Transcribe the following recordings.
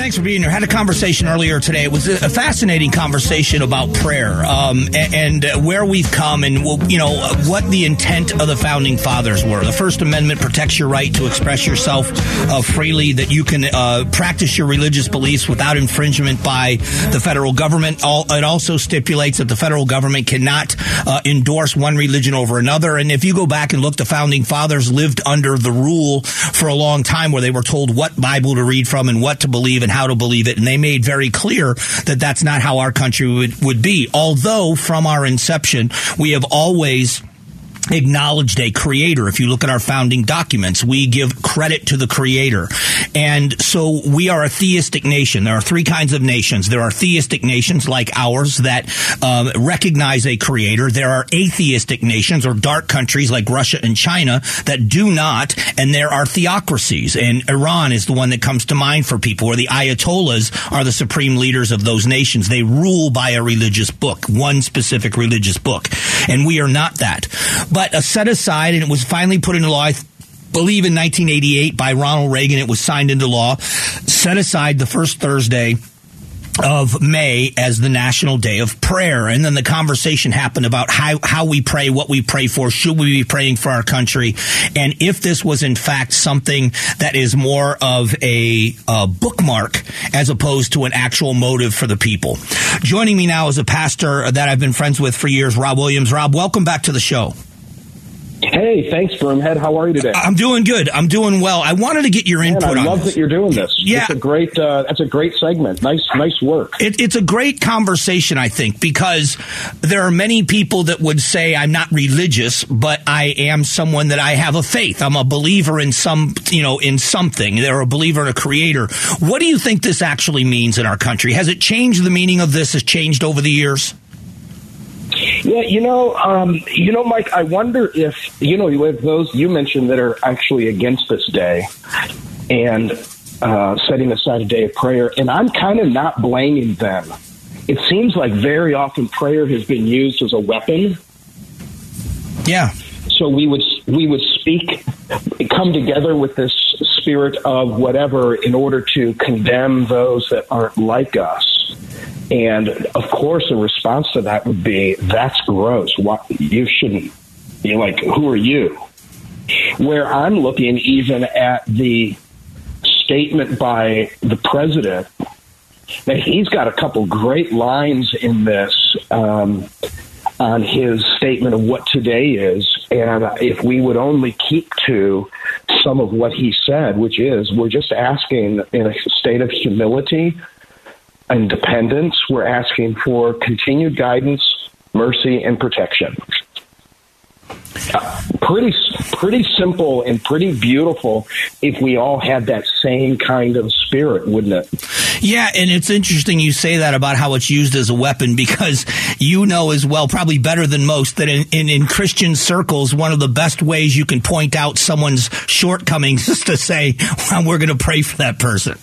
thanks for being here. Had a conversation earlier today. It was a fascinating conversation about prayer and where we've come and, what the intent of the Founding Fathers were. The First Amendment protects your right to express yourself freely, that you can practice your religious beliefs without infringement by the federal government. It also stipulates that the federal government cannot endorse one religion over another. And if you go back and look, the Founding Fathers lived under the rule for a long time where they were told what Bible to read from and what to believe and how to believe it. And they made very clear that that's not how our country would be. Although from our inception, we have always acknowledged a creator. If you look at our founding documents, we give credit to the creator. And so we are a theistic nation. There are three kinds of nations. There are theistic nations like ours that recognize a creator. There are atheistic nations or dark countries like Russia and China that do not. And there are theocracies. And Iran is the one that comes to mind for people, where the Ayatollahs are the supreme leaders of those nations. They rule by a religious book, one specific religious book. And we are not that. But set aside, and it was finally put into law, I believe in 1988 by Ronald Reagan. It was signed into law. Set aside the first Thursday of May as the National Day of Prayer. And then the conversation happened about how we pray, what we pray for, should we be praying for our country, and if this was in fact something that is more of a bookmark as opposed to an actual motive for the people. Joining me now is a pastor that I've been friends with for years, Rob Williams. Rob, welcome back to the show. Hey, thanks, Broomhead. How are you today? I'm doing good. I'm doing well. I wanted to get your input on this. I love that you're doing this. Yeah. That's a great segment. Nice work. It's a great conversation, I think, because there are many people that would say I'm not religious, but I am someone that I have a faith. I'm a believer in in something. They're a believer in a creator. What do you think this actually means in our country? Has it changed? The meaning of this has changed over the years? Yeah, Mike, I wonder if, you have those you mentioned that are actually against this day and setting aside a day of prayer, and I'm kind of not blaming them. It seems like very often prayer has been used as a weapon. Yeah. So we would come together with this spirit of whatever in order to condemn those that aren't like us. And, of course, a response to that would be, that's gross. You shouldn't. You're like, who are you? Where I'm looking even at the statement by the president, now he's got a couple great lines in this on his statement of what today is. And if we would only keep to some of what he said, which is, we're just asking in a state of humility and dependence, we're asking for continued guidance, mercy, and protection. Pretty simple and pretty beautiful if we all had that same kind of spirit, wouldn't it? Yeah, and it's interesting you say that about how it's used as a weapon, because you know as well, probably better than most, that in Christian circles, one of the best ways you can point out someone's shortcomings is to say, well, we're going to pray for that person.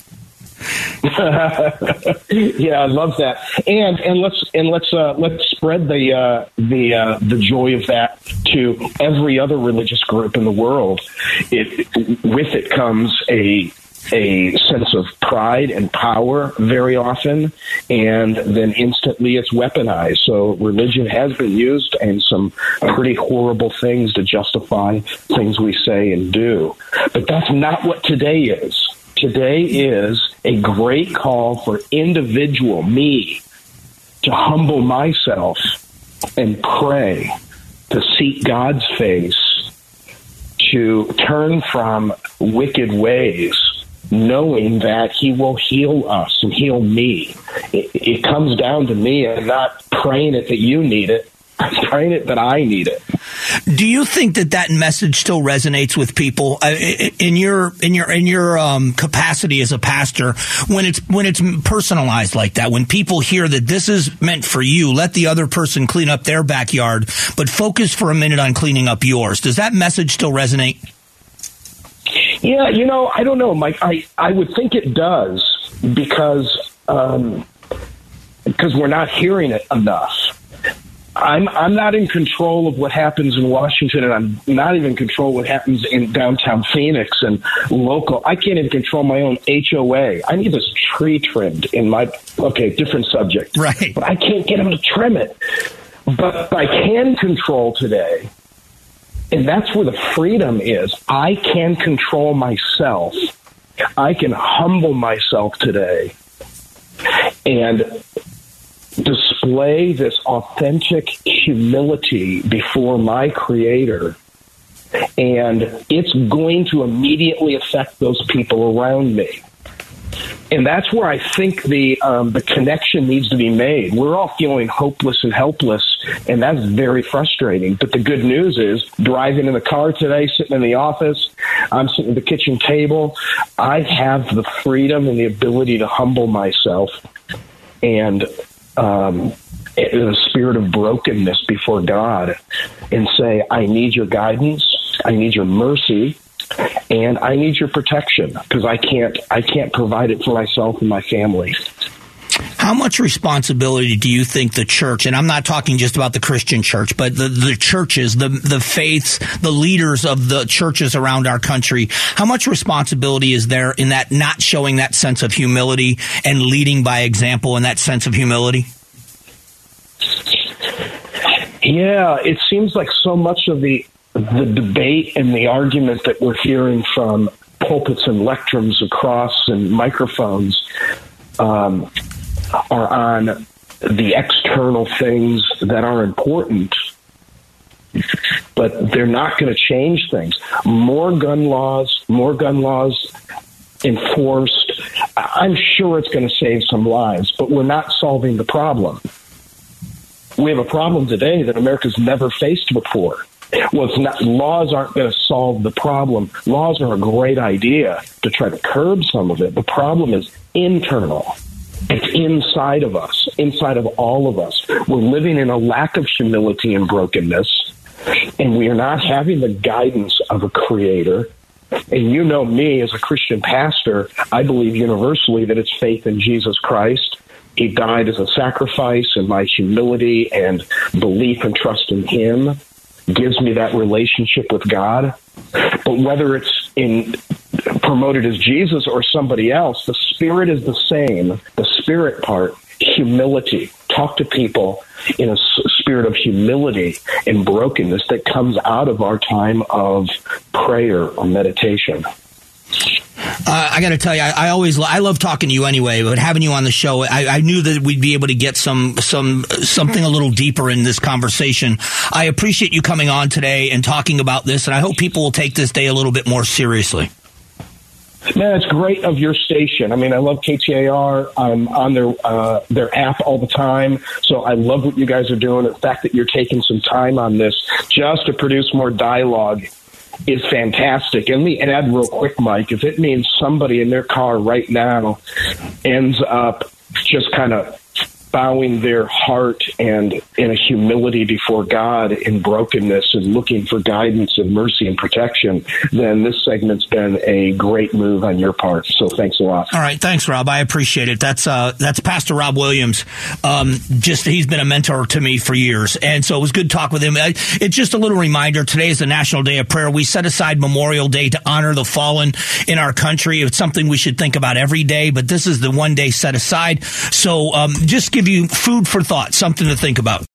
Yeah, I love that, and let's spread the joy of that to every other religious group in the world. With it comes a sense of pride and power very often, and then instantly it's weaponized. So religion has been used in some pretty horrible things to justify things we say and do. But that's not what today is. Today is a great call for individual me to humble myself and pray, to seek God's face, to turn from wicked ways, knowing that He will heal us and heal me. It comes down to me and not praying it that you need it. I'm praying it that I need it. Do you think that message still resonates with people in your capacity as a pastor when it's personalized like that? When people hear that this is meant for you, let the other person clean up their backyard, but focus for a minute on cleaning up yours. Does that message still resonate? Yeah, I don't know, Mike. I would think it does because we're not hearing it enough. I'm not in control of what happens in Washington, and I'm not even in control of what happens in downtown Phoenix and local. I can't even control my own HOA. I need this tree trimmed in my, different subject. Right. But I can't get them to trim it. But I can control today, and that's where the freedom is. I can control myself. I can humble myself today and display this authentic humility before my Creator, and it's going to immediately affect those people around me. And that's where I think the connection needs to be made. We're all feeling hopeless and helpless, and that's very frustrating. But the good news is, driving in the car today, sitting in the office, I'm sitting at the kitchen table, I have the freedom and the ability to humble myself and in a spirit of brokenness before God and say, I need your guidance, I need your mercy, and I need your protection, because I can't provide it for myself and my family. How much responsibility do you think the church, and I'm not talking just about the Christian church, but the churches, the faiths, the leaders of the churches around our country, how much responsibility is there in that not showing that sense of humility and leading by example in that sense of humility? Yeah, it seems like so much of the debate and the argument that we're hearing from pulpits and lecterns across and microphones are on the external things that are important, but they're not going to change things. More gun laws enforced. I'm sure it's going to save some lives, but we're not solving the problem. We have a problem today that America's never faced before. Well, it's not, laws aren't going to solve the problem. Laws are a great idea to try to curb some of it. The problem is internal. It's inside of us, inside of all of us. We're living in a lack of humility and brokenness, and we are not having the guidance of a Creator. And you know me as a Christian pastor, I believe universally that it's faith in Jesus Christ. He died as a sacrifice, and my humility and belief and trust in Him gives me that relationship with God. But whether it's promoted as Jesus or somebody else, the spirit is the same. The spirit part, humility. Talk to people in a spirit of humility and brokenness that comes out of our time of prayer or meditation. I got to tell you, I love talking to you anyway, but having you on the show, I knew that we'd be able to get something a little deeper in this conversation. I appreciate you coming on today and talking about this, and I hope people will take this day a little bit more seriously. Man, it's great of your station. I mean, I love KTAR. I'm on their app all the time, so I love what you guys are doing. The fact that you're taking some time on this just to produce more dialogue is fantastic. And let me add real quick, Mike, if it means somebody in their car right now ends up just kind of bowing their heart and in a humility before God in brokenness and looking for guidance and mercy and protection, then this segment's been a great move on your part. So thanks a lot. All right. Thanks, Rob. I appreciate it. That's Pastor Rob Williams. He's been a mentor to me for years. And so it was good to talk with him. It's just a little reminder. Today is the National Day of Prayer. We set aside Memorial Day to honor the fallen in our country. It's something we should think about every day, but this is the one day set aside. So just give you food for thought, something to think about.